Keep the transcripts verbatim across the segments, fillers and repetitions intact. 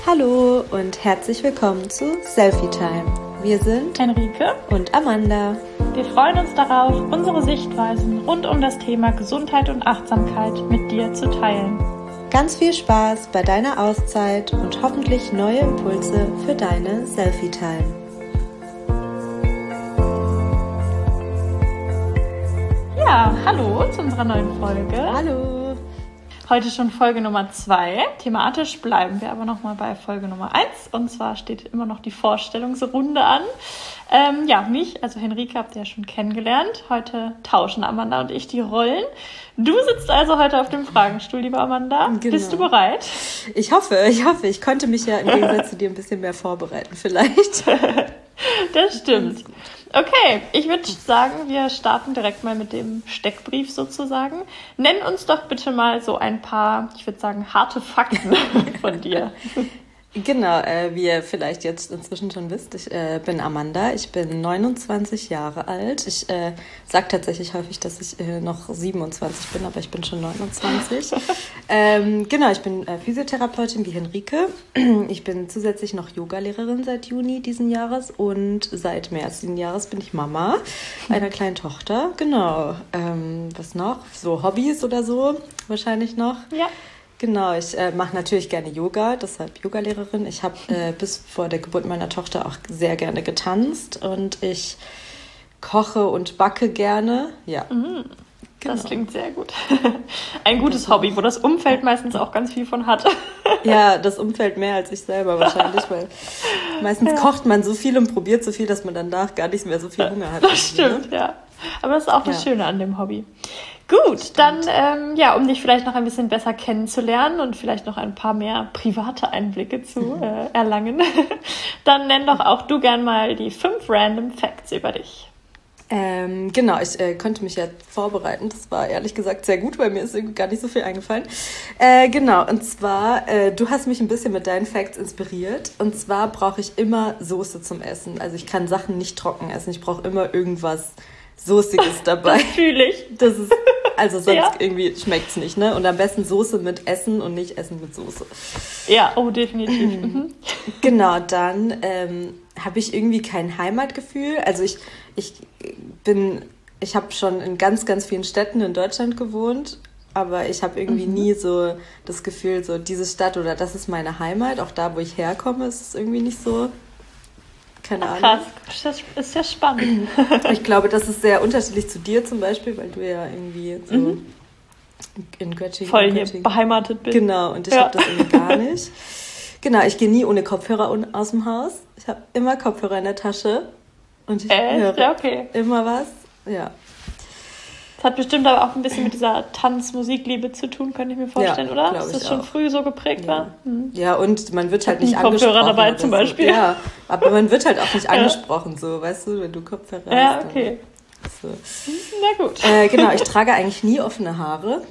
Hallo und herzlich willkommen zu Selfie Time. Wir sind Henrike und Amanda. Wir freuen uns darauf, unsere Sichtweisen rund um das Thema Gesundheit und Achtsamkeit mit dir zu teilen. Ganz viel Spaß bei deiner Auszeit und hoffentlich neue Impulse für deine Selfie Time. Ja, hallo zu unserer neuen Folge. Hallo. Heute schon Folge Nummer zwei. Thematisch bleiben wir aber nochmal bei Folge Nummer eins. Und zwar steht immer noch die Vorstellungsrunde an. Ähm, ja, mich, also Henrike, habt ihr ja schon kennengelernt. Heute tauschen Amanda und ich die Rollen. Du sitzt also heute auf dem Fragenstuhl, liebe Amanda. Genau. Bist du bereit? Ich hoffe, ich hoffe. Ich konnte mich ja im Gegensatz zu dir ein bisschen mehr vorbereiten vielleicht. Das stimmt. Okay, ich würde sagen, wir starten direkt mal mit dem Steckbrief sozusagen. Nenn uns doch bitte mal so ein paar, ich würde sagen, harte Fakten von dir. Genau, äh, wie ihr vielleicht jetzt inzwischen schon wisst, ich äh, bin Amanda, ich bin neunundzwanzig Jahre alt. Ich äh, sage tatsächlich häufig, dass ich äh, noch siebenundzwanzig bin, aber ich bin schon neunundzwanzig. ähm, genau, ich bin äh, Physiotherapeutin wie Henrike. Ich bin zusätzlich noch Yogalehrerin seit Juni diesen Jahres und seit März diesen Jahres bin ich Mama einer kleinen Tochter. Genau, ähm, was noch? So Hobbys oder so wahrscheinlich noch. Ja. Genau, ich äh, mache natürlich gerne Yoga, deshalb Yogalehrerin. Ich habe äh, bis vor der Geburt meiner Tochter auch sehr gerne getanzt und ich koche und backe gerne. Ja, Mhm. genau. Das klingt sehr gut. Ein gutes Hobby, wo das Umfeld meistens auch ganz viel von hat. Ja, das Umfeld mehr als ich selber wahrscheinlich, weil meistens Ja. kocht man so viel und probiert so viel, dass man danach gar nicht mehr so viel Hunger hat. Das stimmt, ja. Aber das ist auch das Ja. Schöne an dem Hobby. Gut, dann, ähm, ja, um dich vielleicht noch ein bisschen besser kennenzulernen und vielleicht noch ein paar mehr private Einblicke zu äh, erlangen, dann nenn doch auch du gern mal die fünf Random Facts über dich. Ähm, genau, ich äh, konnte mich ja vorbereiten. Das war ehrlich gesagt sehr gut, weil mir ist irgendwie gar nicht so viel eingefallen. Äh, genau, und zwar, äh, du hast mich ein bisschen mit deinen Facts inspiriert. Und zwar brauche ich immer Soße zum Essen. Also ich kann Sachen nicht trocken essen. Ich brauche immer irgendwas Soßiges dabei. Das fühle ich. Das ist, also sonst Ja. irgendwie schmeckt's nicht, ne? Und am besten Soße mit Essen und nicht Essen mit Soße. Ja, oh, definitiv. Mhm. Genau, dann ähm, habe ich irgendwie kein Heimatgefühl. Also ich, ich bin, ich habe schon in ganz, ganz vielen Städten in Deutschland gewohnt, aber ich habe irgendwie Mhm. nie so das Gefühl, so diese Stadt oder das ist meine Heimat. Auch da, wo ich herkomme, ist es irgendwie nicht so. Keine Ahnung. Krass, das ist ja spannend. Ich glaube, das ist sehr unterschiedlich zu dir zum Beispiel, weil du ja irgendwie so Mhm. in Göttingen... Voll in hier Göttingen- beheimatet bin. Genau, und ich Ja. habe das irgendwie gar nicht. Genau, ich gehe nie ohne Kopfhörer un- aus dem Haus. Ich habe immer Kopfhörer in der Tasche und ich Echt? höre Ja, okay. immer was. Ja, Das hat bestimmt aber auch ein bisschen mit dieser Tanz-Musikliebe zu tun, könnte ich mir vorstellen, Ja, oder? glaub Dass das ich schon auch. früh so geprägt ja. war? Mhm. ja, und man wird halt hab nicht nie Kopfhörer angesprochen. dabei oder zum so. Beispiel. Ja, aber man wird halt auch nicht angesprochen, so, weißt du, wenn du Kopfhörer Ja, hast. dann- okay. So. Na gut. Äh, genau, ich trage eigentlich nie offene Haare.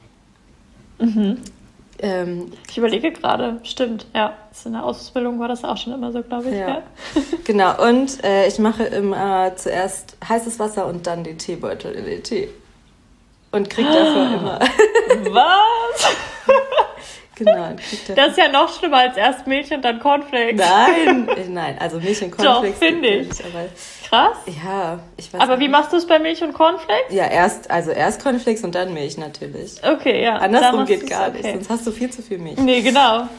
Mhm. Ähm, Ich überlege gerade, stimmt, ja. In der Ausbildung war das auch schon immer so, glaube ich. Ja. Ja. Genau, und äh, ich mache immer zuerst heißes Wasser und dann den Teebeutel in den Tee. Und krieg dafür immer. Was? Genau, und krieg dafür. Das ist ja noch schlimmer als erst Milch und dann Cornflakes. Nein, äh, nein, also Milch und Cornflakes. Doch, finde geht ich. nicht, Aber, Krass. ja, ich weiß Aber nicht. wie machst du es bei Milch und Cornflakes? Ja, erst, also erst Cornflakes und dann Milch natürlich. Okay, ja. da Andersrum machst geht du's, gar okay. nicht, sonst hast du viel zu viel Milch. Nee, genau.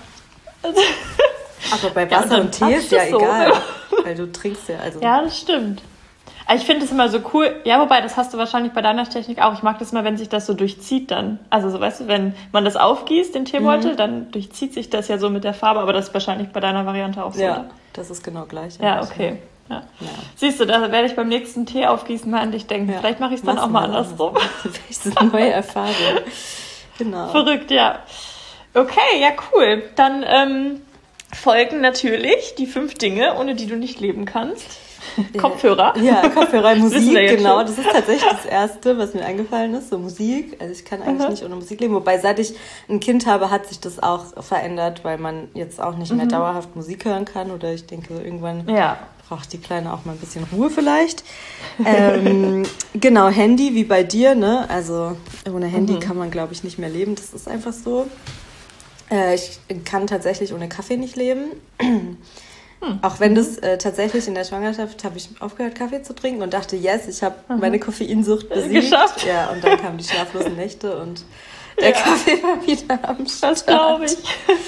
Aber bei Ja, und Wasser dann und Tee ist ja passt es so. egal, weil du trinkst ja, also Ja, das stimmt. Aber ich finde es immer so cool. Ja, wobei, das hast du wahrscheinlich bei deiner Technik auch. Ich mag das immer, wenn sich das so durchzieht dann. Also so, weißt du, wenn man das aufgießt, den Teebeutel, Mhm. dann durchzieht sich das ja so mit der Farbe. Aber das ist wahrscheinlich bei deiner Variante auch so, ja, oder? das ist genau gleich. Ja, okay. Ja. Ja. Siehst du, da werde ich beim nächsten Tee aufgießen mal an dich denken. Ja. Vielleicht mache ich es dann Mach's auch mal mal andersrum. Das ist eine neue Erfahrung. Genau. Verrückt, ja. Okay, ja, cool. Dann ähm, folgen natürlich die fünf Dinge, ohne die du nicht leben kannst. Kopfhörer. Ja, Kopfhörer, wissen Musik, wir jetzt genau. schon. Das ist tatsächlich das Erste, was mir eingefallen ist, so Musik. Also ich kann eigentlich Mhm. nicht ohne Musik leben. Wobei, seit ich ein Kind habe, hat sich das auch verändert, weil man jetzt auch nicht mehr Mhm. dauerhaft Musik hören kann. Oder ich denke, irgendwann Ja. braucht die Kleine auch mal ein bisschen Ruhe vielleicht. ähm, genau, Handy, wie bei dir, ne? Also ohne Handy Mhm. kann man, glaube ich, nicht mehr leben. Das ist einfach so. Äh, ich kann tatsächlich ohne Kaffee nicht leben. Hm. Auch wenn das äh, tatsächlich in der Schwangerschaft habe ich aufgehört, Kaffee zu trinken und dachte, yes, ich habe meine Koffeinsucht besiegt. Geschafft. Ja, und dann kamen die schlaflosen Nächte und der ja. Kaffee war wieder am Start. Das glaube ich.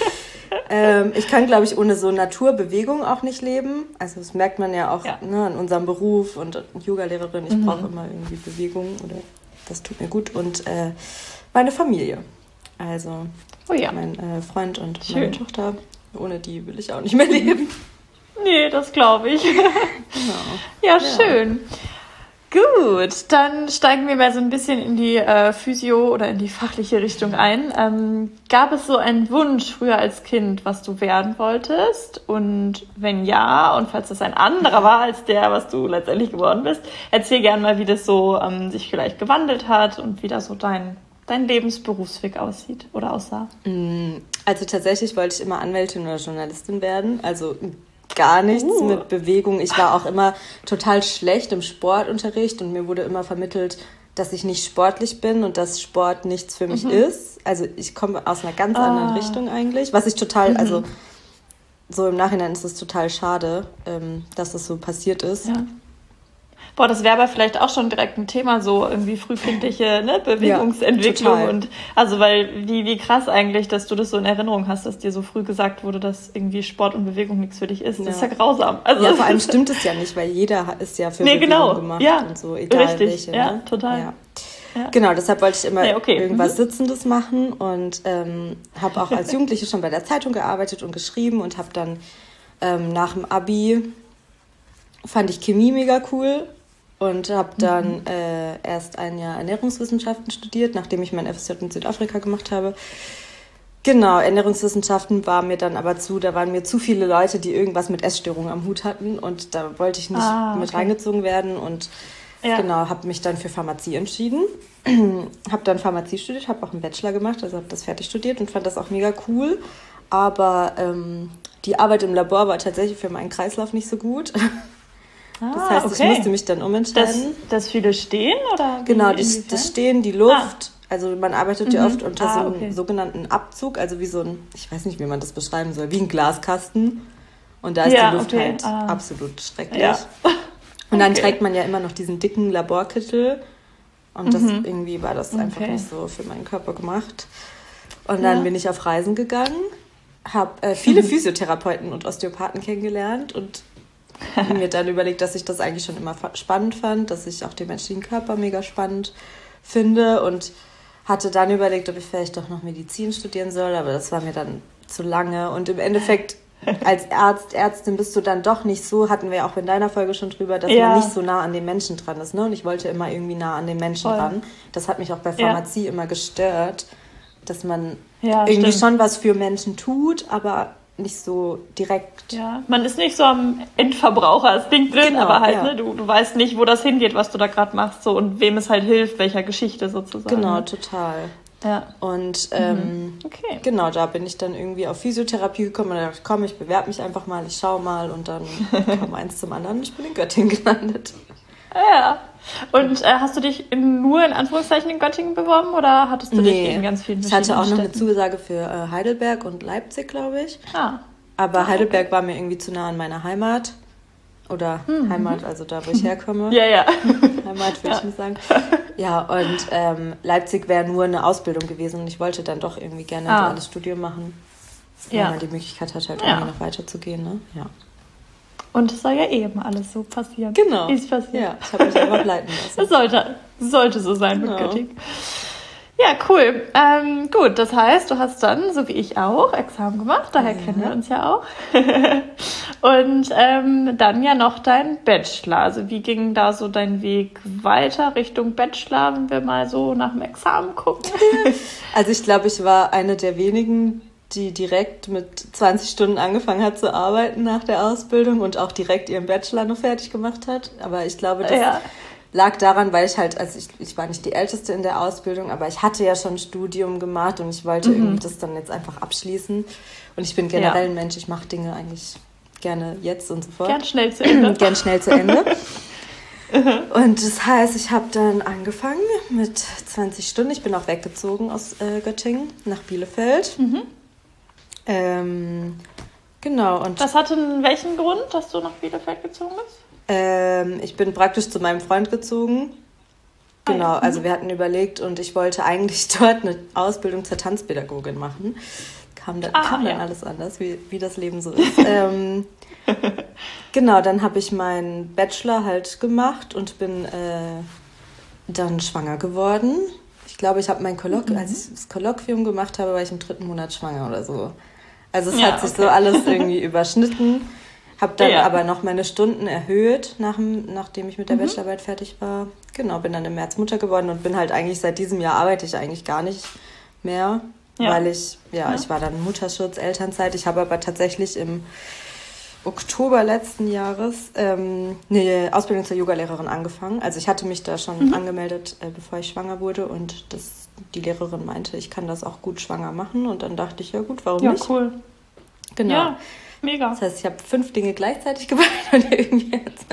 ähm, ich kann, glaube ich, ohne so Naturbewegung auch nicht leben. Also das merkt man ja auch ja. Ne, in unserem Beruf und Yoga-Lehrerin. Ich mhm. brauche immer irgendwie Bewegung oder das tut mir gut. Und äh, meine Familie. Also oh ja. mein äh, Freund und Schön. Meine Tochter. Ohne die will ich auch nicht mehr leben. Nee, das glaube ich. Genau. Ja, schön. Ja. Gut, dann steigen wir mal so ein bisschen in die äh, Physio- oder in die fachliche Richtung ein. Ähm, gab es so einen Wunsch früher als Kind, was du werden wolltest? Und wenn ja, und falls das ein anderer war als der, was du letztendlich geworden bist, erzähl gerne mal, wie das so ähm, sich vielleicht gewandelt hat und wie da so dein, dein Lebensberufsweg aussieht oder aussah. Also tatsächlich wollte ich immer Anwältin oder Journalistin werden, also gar nichts uh. mit Bewegung. Ich war auch immer total schlecht im Sportunterricht und mir wurde immer vermittelt, dass ich nicht sportlich bin und dass Sport nichts für mich mhm. ist. Also ich komme aus einer ganz ah. anderen Richtung eigentlich, was ich total, mhm. also so im Nachhinein ist es total schade, ähm, dass das so passiert ist. Ja. Boah, das wäre aber vielleicht auch schon direkt ein Thema, so irgendwie frühkindliche ne, Bewegungsentwicklung. Ja, und also weil, wie, wie krass eigentlich, dass du das so in Erinnerung hast, dass dir so früh gesagt wurde, dass irgendwie Sport und Bewegung nichts für dich ist. Das ja. ist ja grausam. Also, ja, vor allem stimmt es ja nicht, weil jeder ist ja für nee, Bewegung genau. gemacht ja. und so, egal Richtig. welche. Ja, ne? total. Ja. Ja. Genau, deshalb wollte ich immer nee, okay. irgendwas mhm. Sitzendes machen und ähm, habe auch als Jugendliche schon bei der Zeitung gearbeitet und geschrieben und habe dann ähm, nach dem Abi, fand ich Chemie mega cool. Und habe dann mhm. äh, erst ein Jahr Ernährungswissenschaften studiert, nachdem ich mein F S J in Südafrika gemacht habe. Genau, Ernährungswissenschaften war mir dann aber zu, da waren mir zu viele Leute, die irgendwas mit Essstörungen am Hut hatten und da wollte ich nicht ah, okay. mit reingezogen werden und ja. genau, habe mich dann für Pharmazie entschieden. Habe dann Pharmazie studiert, habe auch einen Bachelor gemacht, also habe das fertig studiert und fand das auch mega cool. Aber ähm, die Arbeit im Labor war tatsächlich für meinen Kreislauf nicht so gut. Das heißt, okay. ich musste mich dann umentscheiden. Dass, dass viele stehen? Oder genau, die, das Stehen, die Luft. Ah. Also man arbeitet mhm. ja oft unter ah, so einem okay. sogenannten Abzug, also wie so ein, ich weiß nicht, wie man das beschreiben soll, wie ein Glaskasten. Und da ist ja, die Luft okay. halt ah. absolut schrecklich. Ja. Und dann okay. trägt man ja immer noch diesen dicken Laborkittel. Und das mhm. irgendwie war das einfach okay. nicht so für meinen Körper gemacht. Und dann ja. bin ich auf Reisen gegangen, habe äh, viele mhm. Physiotherapeuten und Osteopathen kennengelernt und mir dann überlegt, dass ich das eigentlich schon immer spannend fand, dass ich auch den menschlichen Körper mega spannend finde und hatte dann überlegt, ob ich vielleicht doch noch Medizin studieren soll, aber das war mir dann zu lange und im Endeffekt als Arzt, Ärztin bist du dann doch nicht so, hatten wir ja auch in deiner Folge schon drüber, dass ja. man nicht so nah an den Menschen dran ist, ne? Und ich wollte immer irgendwie nah an den Menschen Voll. ran. Das hat mich auch bei Pharmazie ja. immer gestört, dass man ja, irgendwie stimmt. schon was für Menschen tut, aber nicht so direkt. Ja, man ist nicht so am Endverbraucher-Ding drin, genau, aber halt, ja. ne, du, du weißt nicht, wo das hingeht, was du da gerade machst so und wem es halt hilft, welcher Geschichte sozusagen. Genau, total. Ja. Und ähm, okay. genau, da bin ich dann irgendwie auf Physiotherapie gekommen und dachte, komm, ich bewerbe mich einfach mal, ich schau mal und dann kam eins zum anderen und ich bin in Göttingen gelandet. Ja. Und äh, hast du dich in, nur in Anführungszeichen in Göttingen beworben oder hattest du nee, dich in ganz vielen verschiedenen Ich hatte auch noch Städten? eine Zusage für äh, Heidelberg und Leipzig, glaube ich. Ah. Aber ah, Heidelberg okay. war mir irgendwie zu nah an meiner Heimat. Oder mhm. Heimat, also da, wo ich herkomme. Ja, ja. Heimat, würde ja. ich nicht sagen. Ja, und ähm, Leipzig wäre nur eine Ausbildung gewesen und ich wollte dann doch irgendwie gerne ein ah. duales Studium machen. Ja. Wenn man die Möglichkeit hat, halt ja. irgendwie noch weiterzugehen, ne? Ja. Und es soll ja eben alles so passieren. Genau. Wie es passiert. Ja, ich habe mich einfach leiten lassen. Das sollte, sollte so sein genau. mit Göttingen. Ja, cool. Ähm, gut, das heißt, du hast dann, so wie ich auch, Examen gemacht, daher ja. kennen wir uns ja auch. Und ähm, dann ja noch dein Bachelor. Also wie ging da so dein Weg weiter Richtung Bachelor, wenn wir mal so nach dem Examen gucken? Also ich glaube, ich war eine der wenigen, die direkt mit zwanzig Stunden angefangen hat zu arbeiten nach der Ausbildung und auch direkt ihren Bachelor noch fertig gemacht hat. Aber ich glaube, das ja. lag daran, weil ich halt, also ich, ich war nicht die Älteste in der Ausbildung, aber ich hatte ja schon ein Studium gemacht und ich wollte mhm. irgendwie das dann jetzt einfach abschließen. Und ich bin generell ja. ein Mensch, ich mache Dinge eigentlich gerne jetzt und sofort. Gern schnell zu Ende. Gern schnell zu Ende. Und das heißt, ich habe dann angefangen mit zwanzig Stunden. Ich bin auch weggezogen aus äh, Göttingen nach Bielefeld. Mhm. Ähm, genau. Und Was hatte welchen Grund, dass du nach Bielefeld gezogen bist? ähm, ich bin praktisch zu meinem Freund gezogen. Ah, Genau, ja. also Mhm. wir hatten überlegt und ich wollte eigentlich dort eine Ausbildung zur Tanzpädagogin machen. Kam dann, Ah, kam dann ja. alles anders, wie, wie das Leben so ist. ähm, genau, dann habe ich meinen Bachelor halt gemacht und bin äh, dann schwanger geworden. Ich glaube, ich habe mein Kolloquium, als ich das Kolloquium gemacht habe, war ich im dritten Monat schwanger oder so. Also es Ja, hat sich okay. so alles irgendwie überschnitten. Habe dann Ja. aber noch meine Stunden erhöht, nach, dem- nachdem ich mit der Bachelorarbeit fertig war. Genau, bin dann im März Mutter geworden und bin halt eigentlich seit diesem Jahr arbeite ich eigentlich gar nicht mehr, Ja. weil ich, ja, Ja. ich war dann Mutterschutz, Elternzeit. Ich habe aber tatsächlich im Oktober letzten Jahres ähm, eine Ausbildung zur Yogalehrerin angefangen. Also ich hatte mich da schon angemeldet, äh, bevor ich schwanger wurde und das, die Lehrerin meinte, ich kann das auch gut schwanger machen und dann dachte ich, ja gut, warum Ja, nicht? cool. Genau. Ja, mega. Das heißt, ich habe fünf Dinge gleichzeitig gemacht und irgendwie jetzt.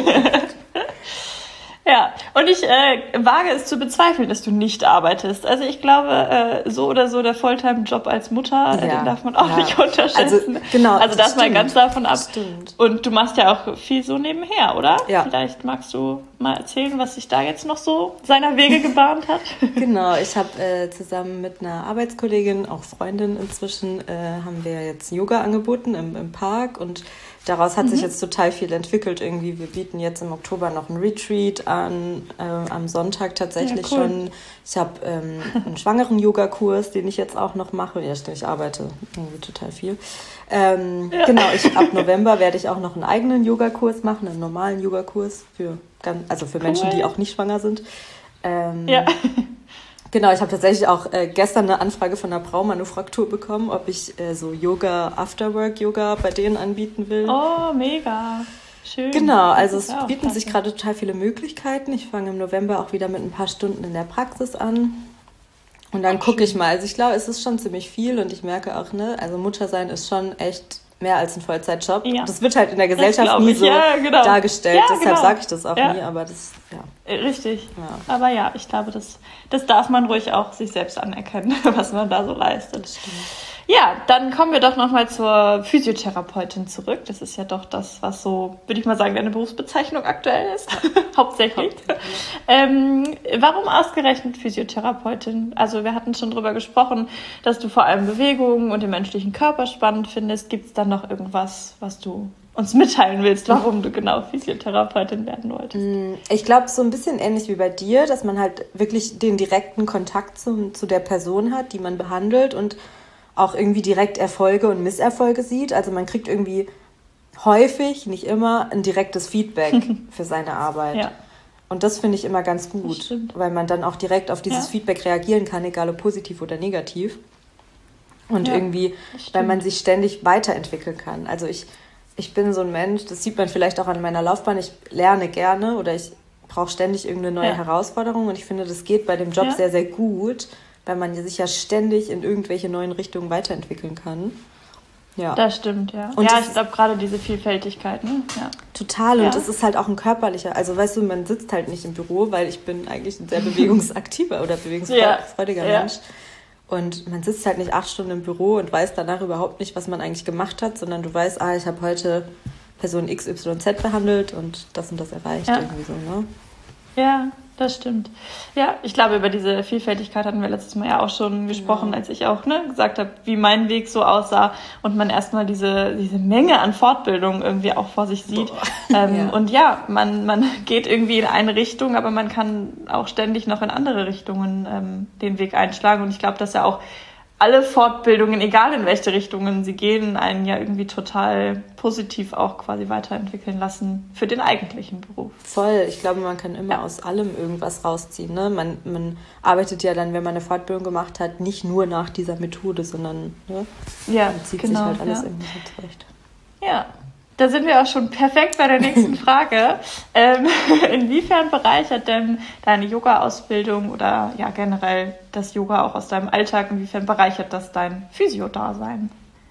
Ja, und ich äh, wage es zu bezweifeln, dass du nicht arbeitest. Also ich glaube, äh, so oder so der Volltime-Job als Mutter, äh, Ja, den darf man auch ja. nicht unterschätzen. Also, genau, Also das das mal stimmt. ganz davon ab. Das stimmt. Und du machst ja auch viel so nebenher, oder? Ja. Vielleicht magst du mal erzählen, was sich da jetzt noch so seiner Wege gebahnt hat. Genau, ich habe äh, zusammen mit einer Arbeitskollegin, auch Freundin inzwischen, äh, haben wir jetzt Yoga angeboten im, im Park und daraus hat sich jetzt total viel entwickelt irgendwie. Wir bieten jetzt im Oktober noch einen Retreat an, äh, am Sonntag tatsächlich Ja, cool. schon. Ich habe ähm, einen schwangeren Yoga-Kurs, den ich jetzt auch noch mache. Ja, stimmt, ich arbeite irgendwie total viel. Ähm, Ja. Genau, ich, ab November werde ich auch noch einen eigenen Yoga-Kurs machen, einen normalen Yoga-Kurs für, ganz- also für Menschen, die auch nicht schwanger sind. Ähm, Ja. Genau, ich habe tatsächlich auch äh, gestern eine Anfrage von einer Braumanufaktur bekommen, ob ich äh, so Yoga, Afterwork-Yoga bei denen anbieten will. Oh, mega. Schön. Genau, Das also ist es ja auch bieten sich klasse. gerade total viele Möglichkeiten. Ich fange im November auch wieder mit ein paar Stunden in der Praxis an. Und dann gucke ich mal. Also ich glaube, es ist schon ziemlich viel und ich merke auch, ne, also Muttersein ist schon echt mehr als ein Vollzeitjob. Ja. Das wird halt in der Gesellschaft glaub nie ich. so Ja, genau. dargestellt. Ja, Deshalb genau. sage ich das auch Ja. nie, aber das, ja. Äh, Richtig. Ja. Aber ja, ich glaube, das, das darf man ruhig auch sich selbst anerkennen, was man da so leistet. Ja, dann kommen wir doch nochmal zur Physiotherapeutin zurück. Das ist ja doch das, was so, würde ich mal sagen, deine Berufsbezeichnung aktuell ist. Hauptsächlich. Ähm, warum ausgerechnet Physiotherapeutin? Also wir hatten schon drüber gesprochen, dass du vor allem Bewegungen und den menschlichen Körper spannend findest. Gibt es dann noch irgendwas, was du uns mitteilen willst, warum du genau Physiotherapeutin werden wolltest? Ich glaube, so ein bisschen ähnlich wie bei dir, dass man halt wirklich den direkten Kontakt zum, zu der Person hat, die man behandelt und auch irgendwie direkt Erfolge und Misserfolge sieht. Also man kriegt irgendwie häufig, nicht immer, ein direktes Feedback für seine Arbeit. Ja. Und das finde ich immer ganz Das gut, stimmt. weil man dann auch direkt auf dieses Ja. Feedback reagieren kann, egal ob positiv oder negativ. Und Ja, irgendwie, das stimmt. weil man sich ständig weiterentwickeln kann. Also ich, ich bin so ein Mensch, das sieht man vielleicht auch an meiner Laufbahn, ich lerne gerne oder ich brauche ständig irgendeine neue Ja. Herausforderung und ich finde, das geht bei dem Job Ja. sehr, sehr gut, weil man sich ja ständig in irgendwelche neuen Richtungen weiterentwickeln kann. Ja, Das stimmt, ja. Und ja, das- ich glaube gerade diese Vielfältigkeit, ne? Ja. total. Und Ja. es ist halt auch ein körperlicher, also weißt du, man sitzt halt nicht im Büro, weil ich bin eigentlich ein sehr bewegungsaktiver oder bewegungsfreudiger Ja, ja. Mensch. Und man sitzt halt nicht acht Stunden im Büro und weiß danach überhaupt nicht, was man eigentlich gemacht hat, sondern du weißt, ah, ich habe heute Person X Y Z behandelt und das und das erreicht Ja. irgendwie so, ne? Ja, das stimmt. Ja, ich glaube, über diese Vielfältigkeit hatten wir letztes Mal ja auch schon gesprochen, als ich auch ne, gesagt habe, wie mein Weg so aussah und man erstmal diese, diese Menge an Fortbildung irgendwie auch vor sich sieht. Ähm, Ja. Und ja, man, man geht irgendwie in eine Richtung, aber man kann auch ständig noch in andere Richtungen ähm, den Weg einschlagen. Und ich glaube, dass ja auch alle Fortbildungen, egal in welche Richtungen sie gehen, einen ja irgendwie total positiv auch quasi weiterentwickeln lassen für den eigentlichen Beruf. Voll. Ich glaube, man kann immer Ja. aus allem irgendwas rausziehen. Ne? Man, man arbeitet ja dann, wenn man eine Fortbildung gemacht hat, nicht nur nach dieser Methode, sondern ne? Ja, man zieht genau. sich halt alles ja. irgendwie so zurecht. Ja, da sind wir auch schon perfekt bei der nächsten Frage. Ähm, inwiefern bereichert denn deine Yoga-Ausbildung oder ja generell das Yoga auch aus deinem Alltag, inwiefern bereichert das dein Physio-Dasein?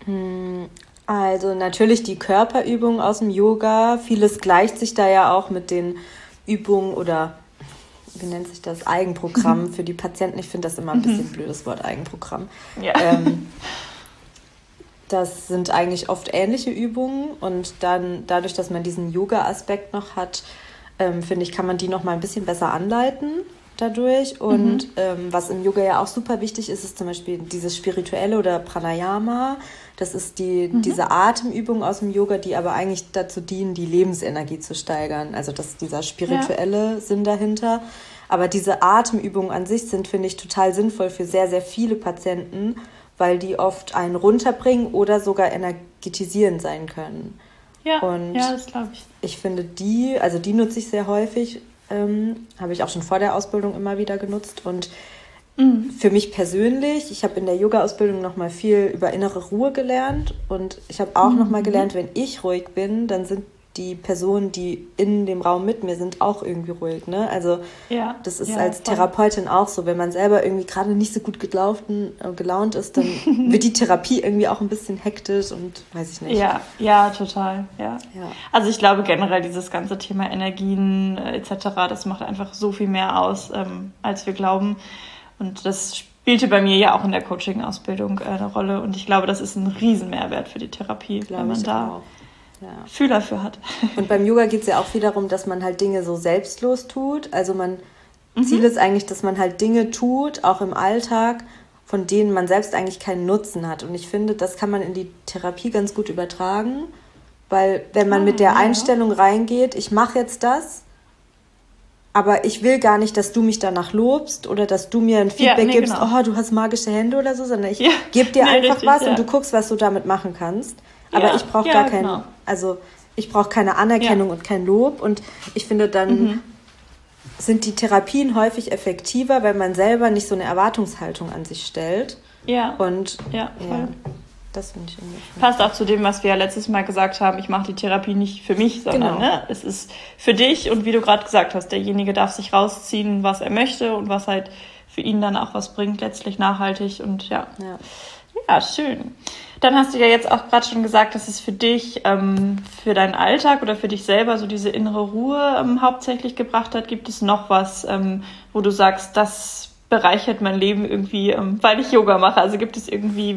Also natürlich die Körperübungen aus dem Yoga. Vieles gleicht sich da ja auch mit den Übungen oder wie nennt sich das? Eigenprogramm für die Patienten. Ich finde das immer ein bisschen ein blödes Wort, Eigenprogramm. Ja. Ähm, das sind eigentlich oft ähnliche Übungen und dann dadurch, dass man diesen Yoga-Aspekt noch hat, ähm, finde ich, kann man die noch mal ein bisschen besser anleiten dadurch. Und mhm. ähm, was im Yoga ja auch super wichtig ist, ist zum Beispiel dieses Spirituelle oder Pranayama. Das ist die, mhm. diese Atemübung aus dem Yoga, die aber eigentlich dazu dienen, die Lebensenergie zu steigern. Also das ist dieser spirituelle ja. Sinn dahinter. Aber diese Atemübungen an sich sind, finde ich, total sinnvoll für sehr, sehr viele Patienten, weil die oft einen runterbringen oder sogar energetisierend sein können. Ja, und ja, das glaube ich. Ich finde die, also die nutze ich sehr häufig, ähm, habe ich auch schon vor der Ausbildung immer wieder genutzt. Und mhm. für mich persönlich, ich habe in der Yoga-Ausbildung nochmal viel über innere Ruhe gelernt und ich habe auch mhm. nochmal gelernt, wenn ich ruhig bin, dann sind die Personen, die in dem Raum mit mir sind, auch irgendwie ruhig. Ne? Also ja, das ist ja, als voll. Therapeutin auch so. Wenn man selber irgendwie gerade nicht so gut gelaufen, äh, gelaunt ist, dann wird die Therapie irgendwie auch ein bisschen hektisch und weiß ich nicht. Ja, ja, total. Ja. Ja. Also ich glaube generell dieses ganze Thema Energien äh, et cetera, das macht einfach so viel mehr aus, ähm, als wir glauben. Und das spielte bei mir ja auch in der Coaching-Ausbildung äh, eine Rolle. Und ich glaube, das ist ein Riesenmehrwert für die Therapie, glaube wenn man ich da auch. Ja. Fühler für hat. Und beim Yoga geht es ja auch viel darum, dass man halt Dinge so selbstlos tut. Also man mhm. Ziel ist eigentlich, dass man halt Dinge tut, auch im Alltag, von denen man selbst eigentlich keinen Nutzen hat. Und ich finde, das kann man in die Therapie ganz gut übertragen, weil wenn man ah, mit der ja. Einstellung reingeht, ich mache jetzt das, aber ich will gar nicht, dass du mich danach lobst oder dass du mir ein Feedback ja, nee, gibst, genau. oh, du hast magische Hände oder so, sondern ich ja. gebe dir nee, einfach richtig, was ja. und du guckst, was du damit machen kannst. Aber ja, ich brauche ja, gar kein, genau. also ich brauche keine Anerkennung ja. und kein Lob. Und ich finde, dann mhm. sind die Therapien häufig effektiver, weil man selber nicht so eine Erwartungshaltung an sich stellt. Ja. Und ja, voll. ja das finde ich irgendwie. Passt auch zu dem, was wir ja letztes Mal gesagt haben. Ich mache die Therapie nicht für mich, sondern genau. ne, es ist für dich. Und wie du gerade gesagt hast, derjenige darf sich rausziehen, was er möchte und was halt für ihn dann auch was bringt, letztlich nachhaltig. Und ja, ja, ja schön. Dann hast du ja jetzt auch gerade schon gesagt, dass es für dich, ähm, für deinen Alltag oder für dich selber so diese innere Ruhe ähm, hauptsächlich gebracht hat. Gibt es noch was, ähm, wo du sagst, das bereichert mein Leben irgendwie, ähm, weil ich Yoga mache? Also gibt es irgendwie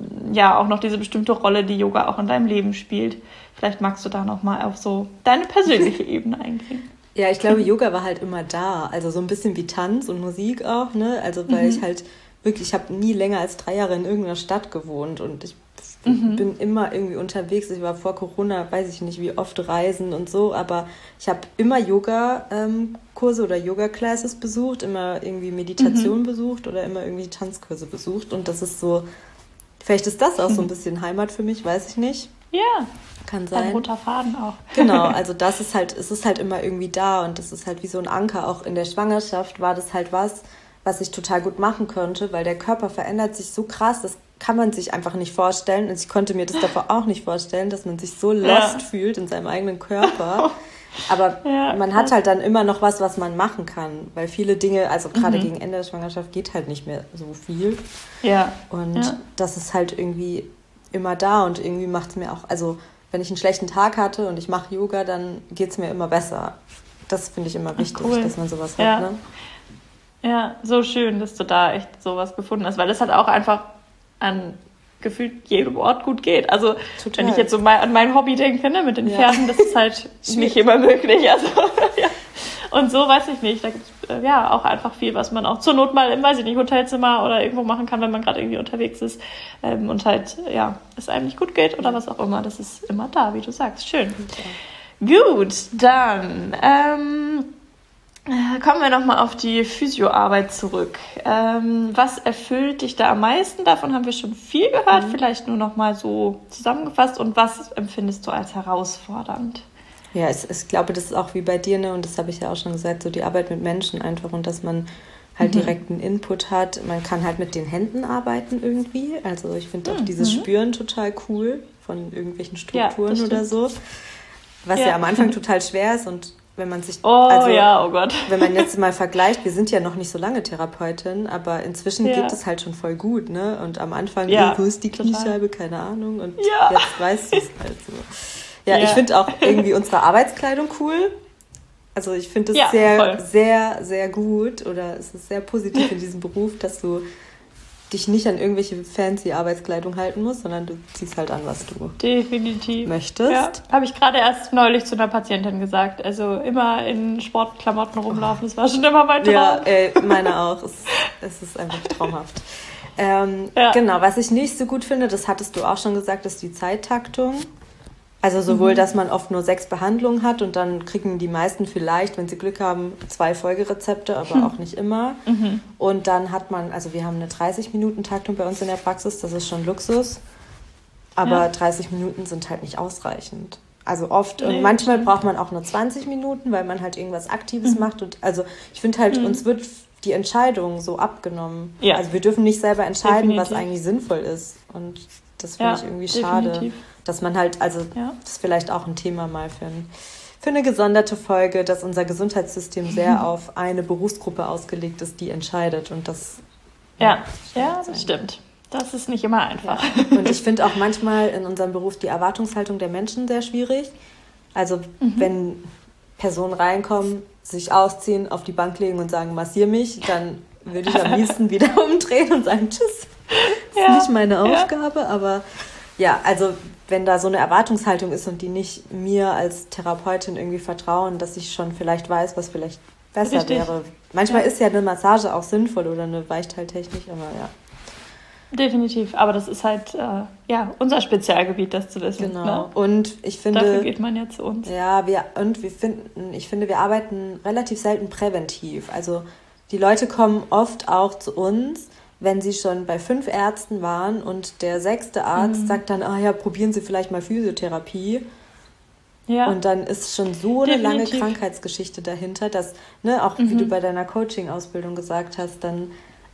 ja auch noch diese bestimmte Rolle, die Yoga auch in deinem Leben spielt? Vielleicht magst du da nochmal auf so deine persönliche Ebene eingehen. Ja, ich glaube, Yoga war halt immer da. Also so ein bisschen wie Tanz und Musik auch, ne? Also weil mhm. ich halt wirklich, ich habe nie länger als drei Jahre in irgendeiner Stadt gewohnt und ich mhm. bin immer irgendwie unterwegs. Ich war vor Corona, weiß ich nicht, wie oft reisen und so, aber ich habe immer Yoga-Kurse oder Yoga-Classes besucht, immer irgendwie Meditation mhm. besucht oder immer irgendwie Tanzkurse besucht und das ist so, vielleicht ist das auch so ein bisschen Heimat für mich, weiß ich nicht. Ja, kann sein. Ein roter Faden auch. Genau, also das ist halt, es ist halt immer irgendwie da und das ist halt wie so ein Anker. Auch in der Schwangerschaft war das halt was, was ich total gut machen konnte, weil der Körper verändert sich so krass, das kann man sich einfach nicht vorstellen. Und ich konnte mir das davor auch nicht vorstellen, dass man sich so lost ja. fühlt in seinem eigenen Körper. Aber ja, man hat halt dann immer noch was, was man machen kann, weil viele Dinge, also gerade mhm. gegen Ende der Schwangerschaft geht halt nicht mehr so viel. Ja. Und ja. das ist halt irgendwie immer da und irgendwie macht es mir auch, also wenn ich einen schlechten Tag hatte und ich mache Yoga, dann geht es mir immer besser. Das finde ich immer wichtig, cool. dass man sowas ja. hat, ne? Ja, so schön, dass du da echt sowas gefunden hast, weil das halt auch einfach an gefühlt jedem Ort gut geht. Also Total. Wenn ich jetzt so mal an mein Hobby denke, ne, mit den ja. Pferden, das ist halt nicht immer möglich. Also, ja. Und so weiß ich nicht, da gibt es äh, ja auch einfach viel, was man auch zur Not mal im, weiß ich nicht, Hotelzimmer oder irgendwo machen kann, wenn man gerade irgendwie unterwegs ist ähm, und halt, ja, es einem nicht gut geht oder was auch immer. Das ist immer da, wie du sagst. Schön. Okay. Gut, dann ähm, kommen wir nochmal auf die Physioarbeit zurück. Ähm, was erfüllt dich da am meisten? Davon haben wir schon viel gehört, mhm. vielleicht nur nochmal so zusammengefasst. Und was empfindest du als herausfordernd? Ja, es, ich glaube, das ist auch wie bei dir, ne? Und das habe ich ja auch schon gesagt, so die Arbeit mit Menschen einfach und dass man halt mhm. direkten Input hat. Man kann halt mit den Händen arbeiten irgendwie. Also ich finde auch mhm. dieses Spüren total cool von irgendwelchen Strukturen ja, oder so. Was ja. ja am Anfang total schwer ist und wenn man sich, oh, also ja, oh Gott. wenn man jetzt mal vergleicht, wir sind ja noch nicht so lange Therapeutin, aber inzwischen ja. geht es halt schon voll gut, ne? Und am Anfang, ja, wo ist die total. Kniescheibe, keine Ahnung, und ja. jetzt weißt du es halt so. Ja, ja. Ich finde auch irgendwie unsere Arbeitskleidung cool. Also ich finde es ja, sehr, voll. sehr, sehr gut oder es ist sehr positiv in diesem Beruf, dass du dich nicht an irgendwelche fancy Arbeitskleidung halten musst, sondern du ziehst halt an, was du Definitiv. möchtest. Ja, habe ich gerade erst neulich zu einer Patientin gesagt. Also immer in Sportklamotten rumlaufen, das war schon immer mein Traum. Ja, ey, meine auch. Es, es ist einfach traumhaft. Ähm, ja. Genau, was ich nicht so gut finde, das hattest du auch schon gesagt, ist die Zeittaktung. Also sowohl, mhm. dass man oft nur sechs Behandlungen hat und dann kriegen die meisten vielleicht, wenn sie Glück haben, zwei Folgerezepte, aber hm. auch nicht immer. Mhm. Und dann hat man, also wir haben eine dreißig-Minuten-Taktung bei uns in der Praxis, das ist schon Luxus, aber ja. dreißig Minuten sind halt nicht ausreichend. Also oft, nee, und manchmal braucht man auch nur zwanzig Minuten, weil man halt irgendwas Aktives mhm. macht. Und also ich finde halt, mhm. uns wird die Entscheidung so abgenommen. Ja. Also wir dürfen nicht selber entscheiden, definitiv. Was eigentlich sinnvoll ist. Und das finde ja, ich irgendwie schade. Definitiv. Dass man halt, also ja. das ist vielleicht auch ein Thema mal für, ein, für eine gesonderte Folge, dass unser Gesundheitssystem sehr mhm. auf eine Berufsgruppe ausgelegt ist, die entscheidet. Und das ja, ja, das sein. Stimmt. Das ist nicht immer einfach. Ja. Und ich finde auch manchmal in unserem Beruf die Erwartungshaltung der Menschen sehr schwierig. Also mhm. wenn Personen reinkommen, sich ausziehen, auf die Bank legen und sagen, massier mich, dann würde ich am liebsten wieder umdrehen und sagen, tschüss. Das ja. ist nicht meine Aufgabe, ja. aber ja, also wenn da so eine Erwartungshaltung ist und die nicht mir als Therapeutin irgendwie vertrauen, dass ich schon vielleicht weiß, was vielleicht besser Richtig. Wäre. Manchmal ja. ist ja eine Massage auch sinnvoll oder eine Weichteiltechnik, aber ja. Definitiv, aber das ist halt äh, ja unser Spezialgebiet, das zu wissen. Genau. Ne? Und ich finde, dafür geht man ja zu uns. Ja, wir und wir finden, ich finde, wir arbeiten relativ selten präventiv. Also die Leute kommen oft auch zu uns, wenn sie schon bei fünf Ärzten waren und der sechste Arzt mhm. sagt dann, ah ja, probieren Sie vielleicht mal Physiotherapie. Ja. Und dann ist schon so eine Definitiv. Lange Krankheitsgeschichte dahinter, dass, ne, auch mhm. wie du bei deiner Coaching-Ausbildung gesagt hast, dann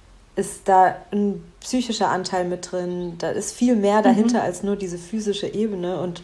ist da ein psychischer Anteil mit drin, da ist viel mehr dahinter mhm. als nur diese physische Ebene und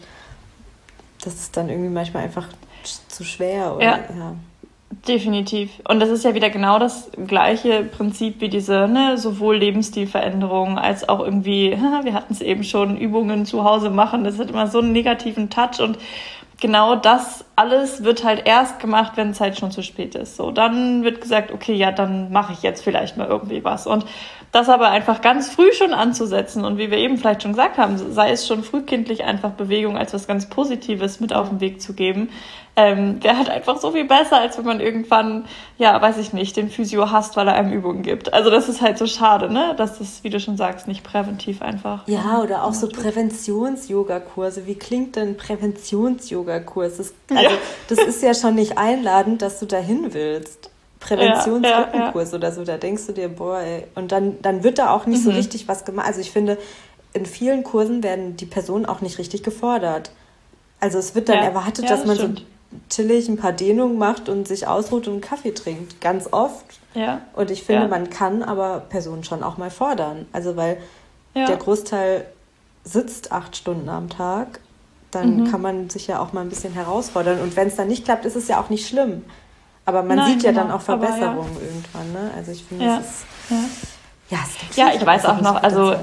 das ist dann irgendwie manchmal einfach zu schwer. Oder, ja. ja. Definitiv. Und das ist ja wieder genau das gleiche Prinzip wie diese, ne, sowohl Lebensstilveränderungen als auch irgendwie, wir hatten es eben schon, Übungen zu Hause machen. Das hat immer so einen negativen Touch und genau das alles wird halt erst gemacht, wenn es halt schon zu spät ist. So, dann wird gesagt, okay, ja, dann mache ich jetzt vielleicht mal irgendwie was. Und das aber einfach ganz früh schon anzusetzen und wie wir eben vielleicht schon gesagt haben, sei es schon frühkindlich einfach Bewegung als was ganz Positives mit auf den Weg zu geben, ähm, wäre halt einfach so viel besser, als wenn man irgendwann, ja, weiß ich nicht, den Physio hasst, weil er einem Übungen gibt. Also das ist halt so schade, ne, dass das, wie du schon sagst, nicht präventiv einfach. Ja, oder auch so Präventions-Yoga-Kurse. Wie klingt denn Präventions-Yoga-Kurs? Das, also ja. das ist ja schon nicht einladend, dass du dahin willst. Präventionsrückenkurs ja, ja, ja. oder so, da denkst du dir, boah, ey. Und dann, dann wird da auch nicht mhm. so richtig was gemacht. Also ich finde, in vielen Kursen werden die Personen auch nicht richtig gefordert. Also es wird dann ja, erwartet, ja, dass das man stimmt. so chillig ein paar Dehnungen macht und sich ausruht und einen Kaffee trinkt. Ganz oft. Ja. Und ich finde, ja. man kann aber Personen schon auch mal fordern. Also weil ja. der Großteil sitzt acht Stunden am Tag, dann mhm. kann man sich ja auch mal ein bisschen herausfordern. Und wenn es dann nicht klappt, ist es ja auch nicht schlimm. Aber man Nein, sieht ja genau. dann auch Verbesserungen ja. irgendwann, ne? Also ich finde, ja. es ist... Ja, ja, es ja ich weiß auch noch, also...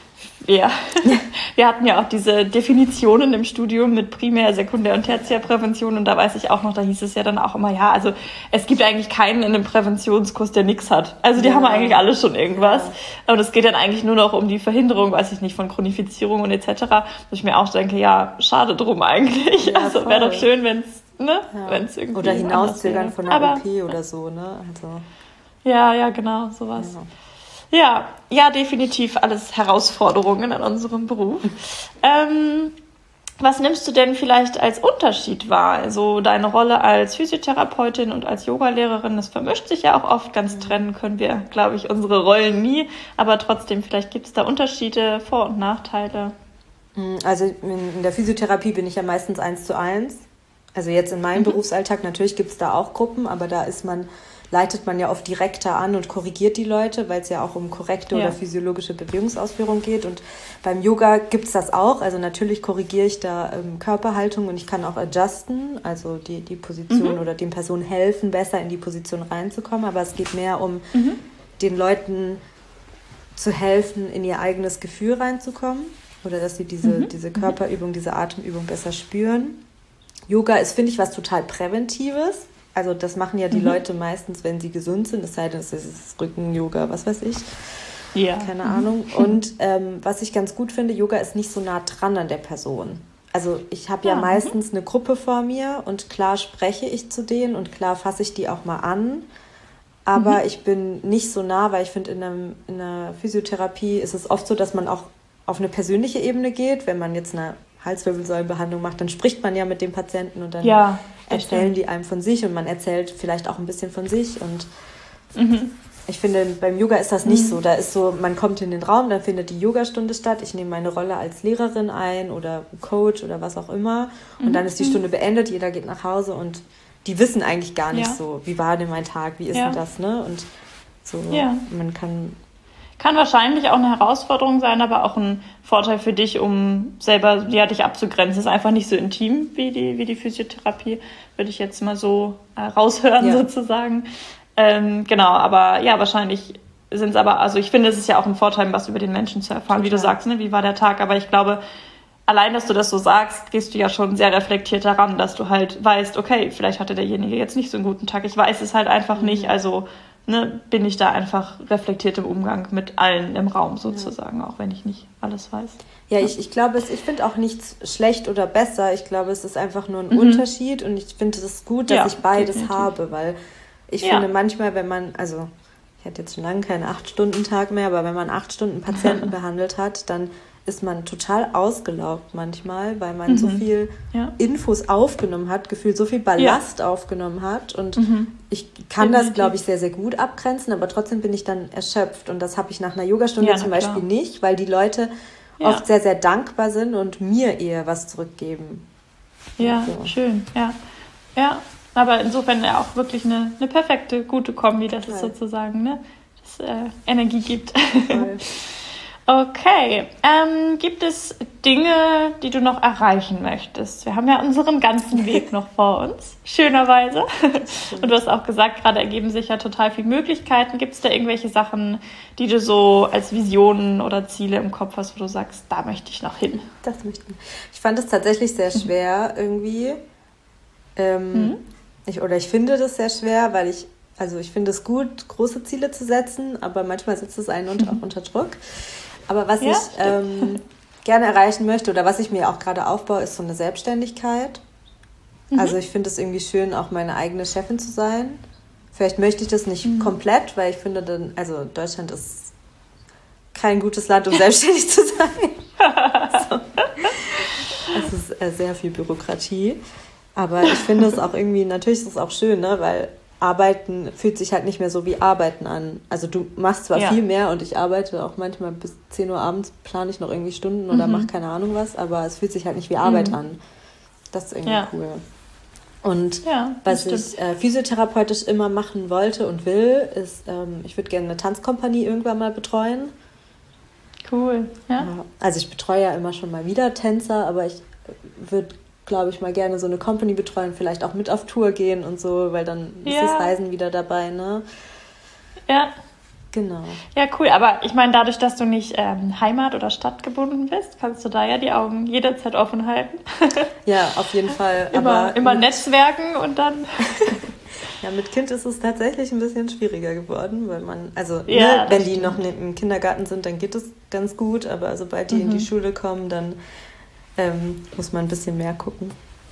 Ja, wir hatten ja auch diese Definitionen im Studium mit Primär-, Sekundär- und Tertiärprävention und da weiß ich auch noch, da hieß es ja dann auch immer, ja, also es gibt eigentlich keinen in einem Präventionskurs, der nichts hat. Also die ja. haben eigentlich alle schon irgendwas. Ja. Und es geht dann eigentlich nur noch um die Verhinderung, weiß ich nicht, von Chronifizierung und et cetera. Wo ich mir auch denke, ja, schade drum eigentlich. Ja, also wäre doch schön, wenn es ne, ja. wenn's irgendwie oder hinauszögern von einer Aber, O P oder so, ne? Also ja, ja, genau, sowas. Ja. Ja, ja, definitiv alles Herausforderungen in unserem Beruf. ähm, was nimmst du denn vielleicht als Unterschied wahr? Also deine Rolle als Physiotherapeutin und als Yogalehrerin, das vermischt sich ja auch oft. Ganz trennen können wir, glaube ich, unsere Rollen nie. Aber trotzdem, vielleicht gibt es da Unterschiede, Vor- und Nachteile. Also in der Physiotherapie bin ich ja meistens eins zu eins. Also jetzt in meinem mhm. Berufsalltag, natürlich gibt es da auch Gruppen, aber da ist man... leitet man ja oft direkter an und korrigiert die Leute, weil es ja auch um korrekte ja. oder physiologische Bewegungsausführung geht. Und beim Yoga gibt es das auch. Also natürlich korrigiere ich da ähm, Körperhaltung und ich kann auch adjusten, also die, die Position mhm. oder den Personen helfen, besser in die Position reinzukommen. Aber es geht mehr um mhm. den Leuten zu helfen, in ihr eigenes Gefühl reinzukommen oder dass sie diese, mhm. diese Körperübung, diese Atemübung besser spüren. Yoga ist, finde ich, was total Präventives. Also das machen ja die mhm. Leute meistens, wenn sie gesund sind, es sei denn, es ist Rücken-Yoga, was weiß ich. Ja. Keine Mhm. Ahnung. Und ähm, was ich ganz gut finde, Yoga ist nicht so nah dran an der Person. Also ich habe ja, Ja, meistens eine Gruppe vor mir und klar spreche ich zu denen und klar fasse ich die auch mal an. Aber Mhm. ich bin nicht so nah, weil ich finde, in, einem, in einer Physiotherapie ist es oft so, dass man auch auf eine persönliche Ebene geht. Wenn man jetzt eine Halswirbelsäulenbehandlung macht, dann spricht man ja mit dem Patienten und dann Ja, das erzählen stimmt. die einem von sich und man erzählt vielleicht auch ein bisschen von sich. Und Mhm. ich finde, beim Yoga ist das nicht Mhm. so. Da ist so, man kommt in den Raum, dann findet die Yogastunde statt. Ich nehme meine Rolle als Lehrerin ein oder Coach oder was auch immer. Und dann ist die Stunde beendet, jeder geht nach Hause und die wissen eigentlich gar nicht Ja. so, wie war denn mein Tag, wie ist Ja. denn das, ne? Und so, Ja. man kann, Kann wahrscheinlich auch eine Herausforderung sein, aber auch ein Vorteil für dich, um selber ja, dich abzugrenzen. Ist einfach nicht so intim wie die, wie die Physiotherapie, würde ich jetzt mal so äh, raushören Ja. sozusagen. Ähm, genau, aber ja, wahrscheinlich sind es aber, also ich finde, es ist ja auch ein Vorteil, was über den Menschen zu erfahren, wie du Total. sagst, ne? Wie war der Tag, aber ich glaube, allein, dass du das so sagst, gehst du ja schon sehr reflektiert daran, dass du halt weißt, okay, vielleicht hatte derjenige jetzt nicht so einen guten Tag, ich weiß es halt einfach Mhm. nicht, also ne, bin ich da einfach reflektiert im Umgang mit allen im Raum sozusagen, auch wenn ich nicht alles weiß. ja, ich, ich glaube, es, ich finde auch nichts schlecht oder besser. Ich glaube, es ist einfach nur ein Mhm. Unterschied und ich finde es gut, dass Ja, ich beides definitiv. habe, weil ich Ja. finde manchmal, wenn man, also ich hatte jetzt schon lange keinen acht-Stunden-Tag mehr, aber wenn man acht Stunden Patienten behandelt hat, dann ist man total ausgelaugt manchmal, weil man so Mhm. viel Ja. Infos aufgenommen hat, gefühlt so viel Ballast aufgenommen hat und Mhm. ich kann das, Definitiv. glaube ich, sehr, sehr gut abgrenzen, aber trotzdem bin ich dann erschöpft und das habe ich nach einer Yogastunde Ja, na zum klar. Beispiel nicht, weil die Leute Ja. oft sehr, sehr dankbar sind und mir eher was zurückgeben. Ja, So. schön, ja. Ja, aber insofern ja auch wirklich eine, eine perfekte, gute Kombi, dass es Total. sozusagen ne, das, äh, Energie gibt. Voll. Okay, ähm, gibt es Dinge, die du noch erreichen möchtest? Wir haben ja unseren ganzen Weg noch vor uns, schönerweise. Und du hast auch gesagt, gerade ergeben sich ja total viele Möglichkeiten. Gibt es da irgendwelche Sachen, die du so als Visionen oder Ziele im Kopf hast, wo du sagst, da möchte ich noch hin? Das möchte ich. Ich fand es tatsächlich sehr schwer irgendwie. Ähm, Mhm. ich, oder ich finde das sehr schwer, weil ich, also ich finde es gut, große Ziele zu setzen, aber manchmal setzt es einen unter, auch unter Druck. Aber was Ja, ich stimmt. ähm, gerne erreichen möchte oder was ich mir auch gerade aufbaue, ist so eine Selbstständigkeit. Mhm. Also ich finde es irgendwie schön, auch meine eigene Chefin zu sein. Vielleicht möchte ich das nicht Mhm. komplett, weil ich finde dann, also Deutschland ist kein gutes Land, um selbstständig zu sein. So. Es ist äh, sehr viel Bürokratie. Aber ich finde es auch irgendwie, natürlich ist es auch schön, ne? Weil Arbeiten fühlt sich halt nicht mehr so wie Arbeiten an. Also du machst zwar Ja. viel mehr und ich arbeite auch manchmal bis zehn Uhr abends, plane ich noch irgendwie Stunden oder Mhm. mache keine Ahnung was, aber es fühlt sich halt nicht wie Arbeit Mhm. an. Das ist irgendwie Ja. cool. Und Ja, was das ich äh, physiotherapeutisch immer machen wollte und will, ist, ähm, ich würde gerne eine Tanzkompanie irgendwann mal betreuen. Cool, ja. Ja, also ich betreue ja immer schon mal wieder Tänzer, aber ich würde, glaube ich, mal gerne so eine Company betreuen, vielleicht auch mit auf Tour gehen und so, weil dann ist Ja. das Reisen wieder dabei, ne? Ja, Genau. ja, cool. Aber ich meine, dadurch, dass du nicht ähm, heimat- oder stadtgebunden bist, kannst du da ja die Augen jederzeit offen halten. Ja, auf jeden Fall. immer aber immer mit, netzwerken und dann... ja, mit Kind ist es tatsächlich ein bisschen schwieriger geworden, weil man, also Ja, ne, wenn das die stimmt. noch ne- im Kindergarten sind, dann geht es ganz gut, aber sobald die in die Mhm. Schule kommen, dann ähm, muss man ein bisschen mehr gucken,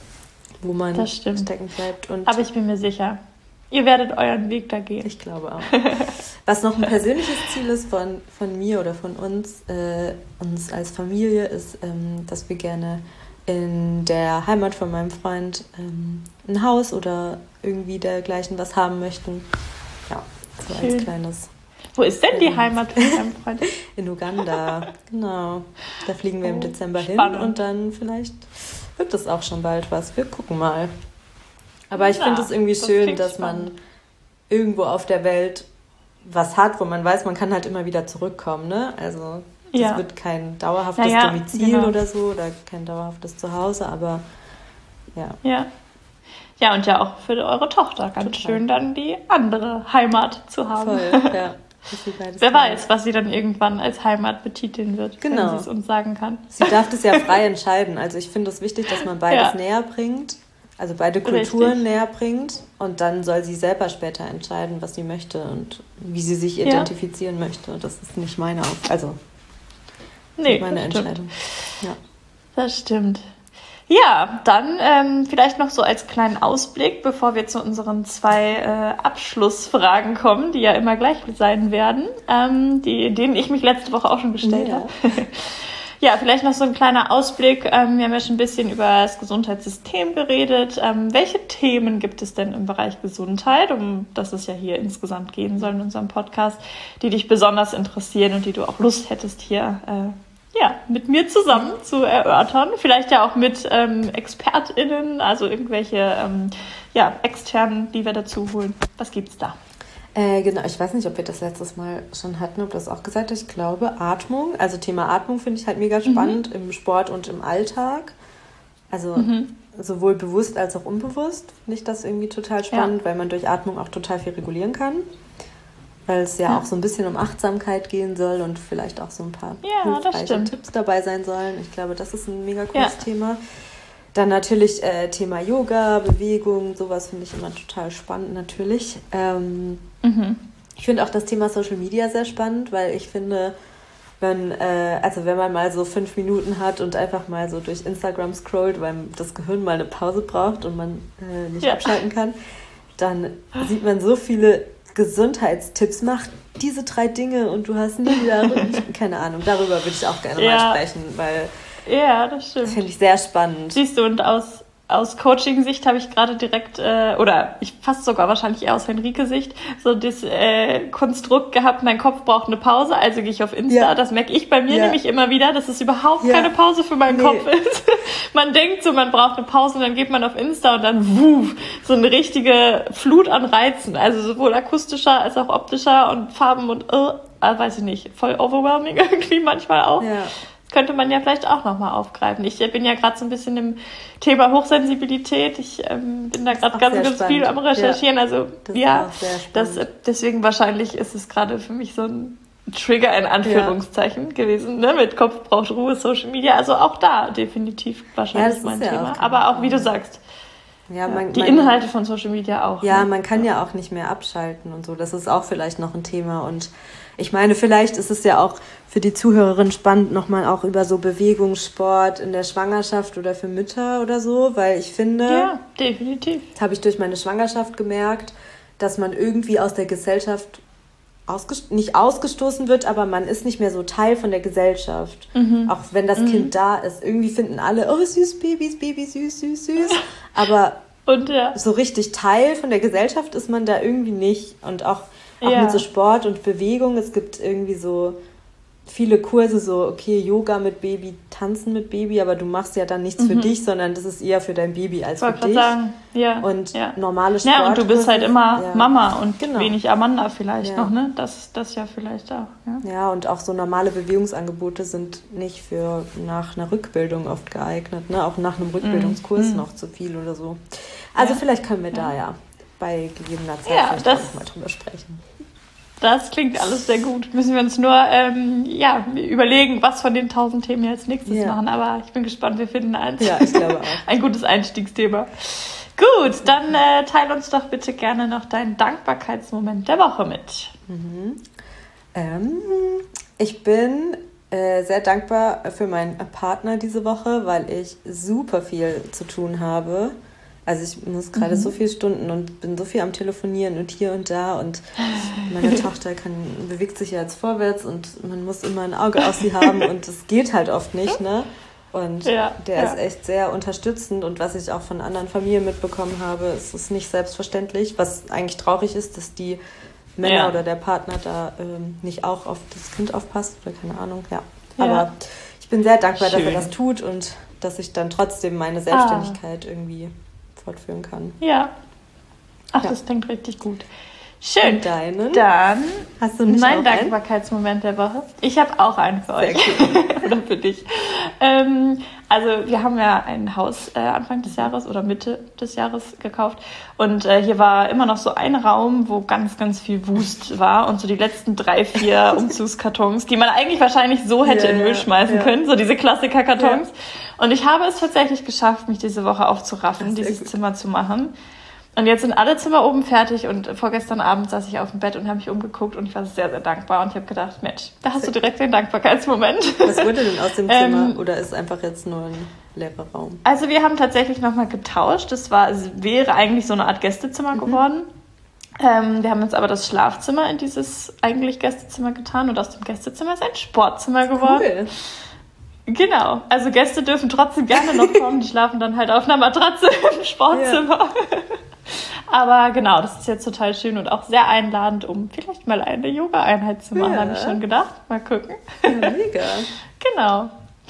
wo man Das stimmt. stecken bleibt. Und Aber ich bin mir sicher, ihr werdet euren Weg da gehen. ich glaube auch. Was noch ein persönliches Ziel ist von, von mir oder von uns, äh, uns als Familie, ist, ähm, dass wir gerne in der Heimat von meinem Freund ähm, ein Haus oder irgendwie dergleichen was haben möchten. Ja, so Schön. als kleines Wo ist denn die Ja. Heimat von deinem Freund? in Uganda. Genau. Da fliegen wir im Oh, Dezember spannend. hin und dann vielleicht wird es auch schon bald was. Wir gucken mal. Aber ich Ja, finde es irgendwie das schön, klingt dass spannend. man irgendwo auf der Welt was hat, wo man weiß, man kann halt immer wieder zurückkommen, ne? Also das Ja. wird kein dauerhaftes Naja, Domizil genau. oder so oder kein dauerhaftes Zuhause, aber ja. Ja. Ja, und ja auch für eure Tochter ganz Total. schön dann die andere Heimat zu haben. Voll, ja. dass sie beides Wer kann. weiß, was sie dann irgendwann als Heimat betiteln wird, Genau. wenn sie es uns sagen kann. Sie darf das ja frei entscheiden. Also ich finde es wichtig, dass man beides Ja. näher bringt. Also beide Kulturen Richtig. näher bringt und dann soll sie selber später entscheiden, was sie möchte und wie sie sich identifizieren ja. möchte. Das ist nicht meine Auf- also nee, meine das Entscheidung. Ja. Das stimmt. Ja, dann ähm, vielleicht noch so als kleinen Ausblick, bevor wir zu unseren zwei äh, Abschlussfragen kommen, die ja immer gleich sein werden, ähm, die, denen ich mich letzte Woche auch schon gestellt Ja. habe. Ja, vielleicht noch so ein kleiner Ausblick. Ähm, wir haben ja schon ein bisschen über das Gesundheitssystem geredet. Ähm, welche Themen gibt es denn im Bereich Gesundheit, um das es ja hier insgesamt gehen soll in unserem Podcast, die dich besonders interessieren und die du auch Lust hättest, hier äh, ja, mit mir zusammen zu erörtern? Vielleicht ja auch mit ähm, ExpertInnen, also irgendwelche ähm, ja, externen, die wir dazu holen. Was gibt's da? Äh, genau, ich weiß nicht, ob wir das letztes Mal schon hatten, ob das auch gesagt hat. Ich glaube, Atmung, also Thema Atmung finde ich halt mega spannend mhm. im Sport und im Alltag. Also mhm. sowohl bewusst als auch unbewusst finde ich das irgendwie total spannend, ja. weil man durch Atmung auch total viel regulieren kann. Weil es ja, ja auch so ein bisschen um Achtsamkeit gehen soll und vielleicht auch so ein paar ja, hilfreiche Tipps dabei sein sollen. Ich glaube, das ist ein mega cooles ja. Thema. Dann natürlich äh, Thema Yoga, Bewegung, sowas finde ich immer total spannend natürlich. Ähm, mhm. Ich finde auch das Thema Social Media sehr spannend, weil ich finde, wenn, äh, also wenn man mal so fünf Minuten hat und einfach mal so durch Instagram scrollt, weil das Gehirn mal eine Pause braucht und man äh, nicht ja. abschalten kann, dann sieht man so viele Gesundheitstipps. Mach diese drei Dinge und du hast nie wieder, keine Ahnung, darüber würde ich auch gerne ja. mal sprechen, weil ja, das stimmt. Das finde ich sehr spannend. Siehst du, und aus, aus Coaching-Sicht habe ich gerade direkt, äh, oder ich fast sogar wahrscheinlich eher aus Henrike-Sicht, so das äh, Konstrukt gehabt, mein Kopf braucht eine Pause, also gehe ich auf Insta. Ja. Das merke ich bei mir ja. nämlich immer wieder, dass es überhaupt ja. keine Pause für meinen nee. Kopf ist. Man denkt so, man braucht eine Pause und dann geht man auf Insta und dann wuff, so eine richtige Flut an Reizen. Also sowohl akustischer als auch optischer und Farben und, äh, weiß ich nicht, voll overwhelming irgendwie manchmal auch. Ja. Könnte man ja vielleicht auch nochmal aufgreifen. Ich bin ja gerade so ein bisschen im Thema Hochsensibilität. Ich ähm, bin da gerade ganz, ganz viel am Recherchieren. Ja, also das ja, das, deswegen wahrscheinlich ist es gerade für mich so ein Trigger in Anführungszeichen ja. gewesen. Ne? Mit Kopf braucht Ruhe, Social Media. Also auch da definitiv wahrscheinlich ja, mein Thema. Ja Aber auch, wie du sagst, ja, man, die man, Inhalte von Social Media auch. Ja, ne? man kann ja auch nicht mehr abschalten und so. Das ist auch vielleicht noch ein Thema. Und ich meine, vielleicht ist es ja auch für die Zuhörerin spannend, nochmal auch über so Bewegung, Sport in der Schwangerschaft oder für Mütter oder so, weil ich finde, ja, definitiv. Das habe ich durch meine Schwangerschaft gemerkt, dass man irgendwie aus der Gesellschaft ausgest- nicht ausgestoßen wird, aber man ist nicht mehr so Teil von der Gesellschaft. Mhm. Auch wenn das mhm. Kind da ist. Irgendwie finden alle, oh süß, Babys, Baby, süß, süß, süß. Aber Und, ja. so richtig Teil von der Gesellschaft ist man da irgendwie nicht. Und auch Auch ja. mit so Sport und Bewegung. Es gibt irgendwie so viele Kurse, so, okay, Yoga mit Baby, Tanzen mit Baby, aber du machst ja dann nichts mhm. für dich, sondern das ist eher für dein Baby als für dich. Sagen. Ja. Und ja. normale Sport. Ja, und du bist halt immer ja. Mama und genau. wenig Amanda vielleicht ja. noch, ne? Das, das ja vielleicht auch. Ja. ja, und auch so normale Bewegungsangebote sind nicht für nach einer Rückbildung oft geeignet, ne? Auch nach einem Rückbildungskurs mhm. noch zu viel oder so. Also ja. vielleicht können wir ja. da ja bei gegebener Zeit ja, vielleicht das, auch mal drüber sprechen. Das klingt alles sehr gut. Müssen wir uns nur ähm, ja, überlegen, was von den tausend Themen wir als nächstes ja. machen. Aber ich bin gespannt, wir finden eins. Ja, ich glaube auch. Ein gutes Einstiegsthema. Gut, dann äh, teil uns doch bitte gerne noch deinen Dankbarkeitsmoment der Woche mit. Mhm. Ähm, ich bin äh, sehr dankbar für meinen Partner diese Woche, weil ich super viel zu tun habe. Also ich muss gerade mhm. so viele Stunden und bin so viel am Telefonieren und hier und da und meine Tochter kann, bewegt sich ja jetzt vorwärts und man muss immer ein Auge auf sie haben und das geht halt oft nicht, ne? Und ja, der ja. ist echt sehr unterstützend und was ich auch von anderen Familien mitbekommen habe, ist es nicht selbstverständlich, was eigentlich traurig ist, dass die Männer ja. oder der Partner da ähm, nicht auch auf das Kind aufpasst oder keine Ahnung, ja. ja. Aber ich bin sehr dankbar, Schön. dass er das tut und dass ich dann trotzdem meine Selbstständigkeit ah. irgendwie fortführen kann. Ja. Ach, ja. das klingt richtig gut. Schön. Und deinen? Dann hast du nicht mein Dankbarkeitsmoment der Woche. Ich habe auch einen für euch. Cool. Oder für dich. Ähm, Also wir haben ja ein Haus äh, Anfang des Jahres oder Mitte des Jahres gekauft und äh, hier war immer noch so ein Raum, wo ganz, ganz viel Wust war und so die letzten drei, vier Umzugskartons, die man eigentlich wahrscheinlich so hätte ja, in Müll schmeißen ja. können, so diese Klassiker-Kartons. Ja. Und ich habe es tatsächlich geschafft, mich diese Woche aufzuraffen, dieses gut. Zimmer zu machen. Und jetzt sind alle Zimmer oben fertig und vorgestern Abend saß ich auf dem Bett und habe mich umgeguckt und ich war sehr, sehr dankbar und ich habe gedacht, Mensch, da hast du direkt den Dankbarkeitsmoment. Was wurde denn aus dem Zimmer ähm, oder ist einfach jetzt nur ein leerer Raum? Also wir haben tatsächlich nochmal getauscht. Es war, es wäre eigentlich so eine Art Gästezimmer mhm. geworden. Ähm, wir haben jetzt aber das Schlafzimmer in dieses eigentlich Gästezimmer getan und aus dem Gästezimmer ist ein Sportzimmer geworden. Cool. Genau, also Gäste dürfen trotzdem gerne noch kommen, die schlafen dann halt auf einer Matratze im Sportzimmer. Ja. Aber genau, das ist jetzt total schön und auch sehr einladend, um vielleicht mal eine Yoga-Einheit zu machen, ja. habe ich schon gedacht. Mal gucken. Ja, mega. Genau.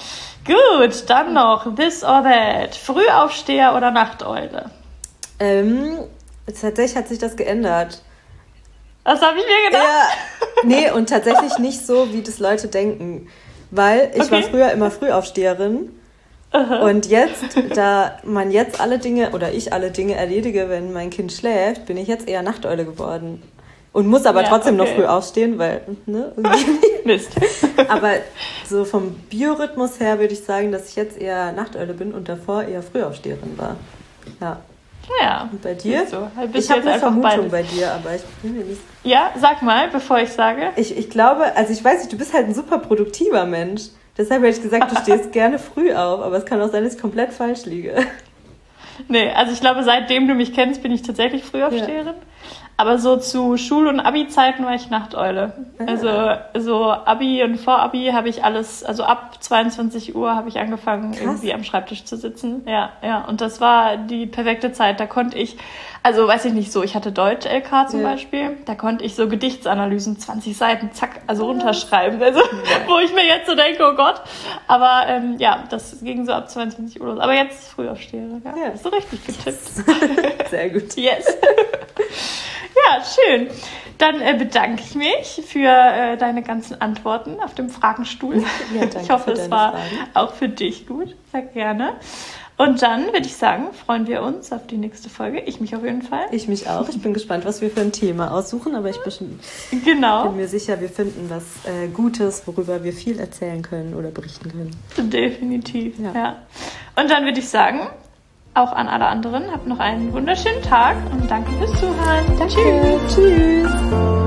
Gut, dann noch This or That. Frühaufsteher oder Nachteule? Ähm, tatsächlich hat sich das geändert. Das habe ich mir gedacht. Ja, nee, und tatsächlich nicht so, wie das Leute denken. Weil ich okay. war früher immer Frühaufsteherin. Uh-huh. Und jetzt, da man jetzt alle Dinge oder ich alle Dinge erledige, wenn mein Kind schläft, bin ich jetzt eher Nachteule geworden. Und muss aber ja, trotzdem okay. noch früh aufstehen, weil, ne? Mist. Aber so vom Biorhythmus her würde ich sagen, dass ich jetzt eher Nachteule bin und davor eher Frühaufsteherin war. Ja. Ja. Und bei dir? So. Ich habe eine Vermutung beides. bei dir, aber ich bin mir nicht... Ja, sag mal, bevor ich sage. Ich, ich glaube, also ich weiß nicht, du bist halt ein super produktiver Mensch. Deshalb hätte ich gesagt, du stehst gerne früh auf, aber es kann auch sein, dass ich komplett falsch liege. Nee, also ich glaube, seitdem du mich kennst, bin ich tatsächlich Frühaufsteherin. Ja. Aber so zu Schul- und Abi-Zeiten war ich Nachteule. Ah. Also so Abi und Vor-Abi habe ich alles, also ab zweiundzwanzig Uhr habe ich angefangen, Krass. irgendwie am Schreibtisch zu sitzen. Ja, ja. Und das war die perfekte Zeit. Da konnte ich, also weiß ich nicht so, ich hatte Deutsch-L K zum ja. Beispiel, da konnte ich so Gedichtsanalysen, zwanzig Seiten, zack, also runterschreiben. Also ja. wo ich mir jetzt so denke, oh Gott. Aber ähm, ja, das ging so ab zweiundzwanzig Uhr los. Aber jetzt Frühaufsteherin. Ja, ja. So richtig getippt. Sehr gut. Yes. Ja, schön. Dann äh, bedanke ich mich für äh, deine ganzen Antworten auf dem Fragenstuhl. Ja, danke ich hoffe, es war Fragen. Auch für dich gut. Sehr gerne. Und dann würde ich sagen, freuen wir uns auf die nächste Folge. Ich mich auf jeden Fall. Ich mich auch. Ich bin gespannt, was wir für ein Thema aussuchen. Aber ich bin, genau. bin mir sicher, wir finden was äh, Gutes, worüber wir viel erzählen können oder berichten können. Definitiv, ja. ja. Und dann würde ich sagen... Auch an alle anderen. Habt noch einen wunderschönen Tag und danke fürs Zuhören. Danke. Tschüss. Tschüss.